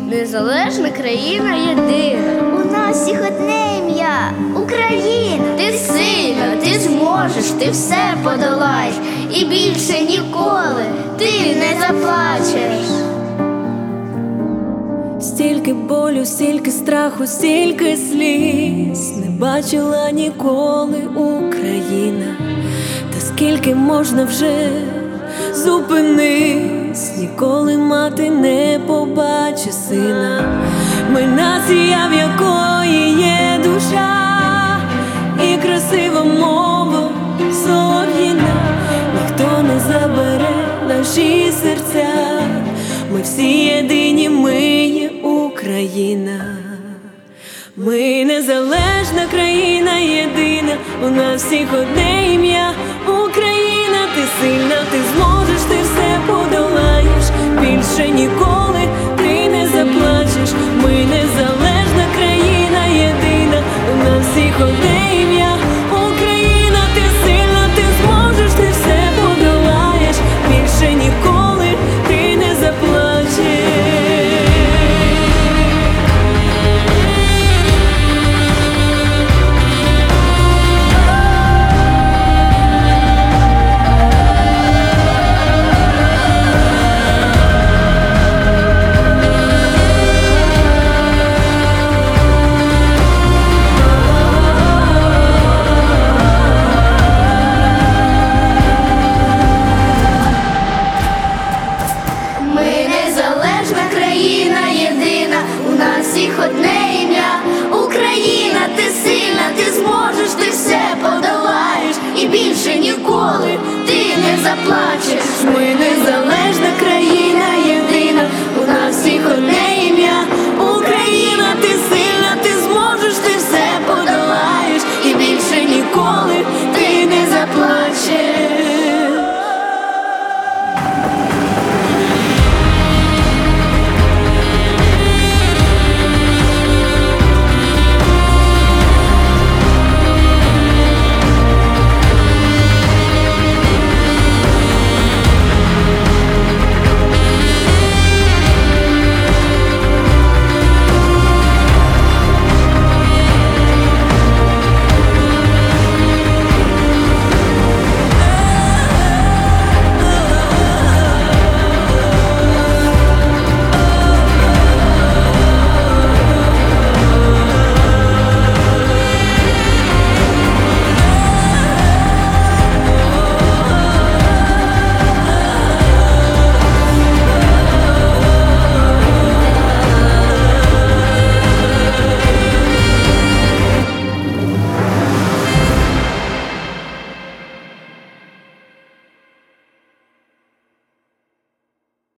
незалежна країна єдина. У нас всіх одне ім'я – Україна. Ти сильна, ти зможеш, ти все подолаєш, і більше ніколи ти не заплачеш. Стільки болю, стільки страху, стільки сліз не бачила ніколи Україна. Та скільки можна вже, зупинись, ніколи мати не побачить сина. Ми нація, в якої є душа і красива мова солов'їна. Ніхто не забере наші серця, ми всі єдині, ми є Україна. Ми незалежна країна єдина, у нас всіх одне ім'я Україна. Ти сильна, ти зможеш, ти все подолаєш, більше ніколи ти не заплачеш. Ми незалежна країна єдина, у нас всіх одне ім'я Україна. Ти сильна, ти зможеш, ти все подолаєш, більше ніколи ти не заплачеш. Ми незалежна країна єдина, у нас всіх одне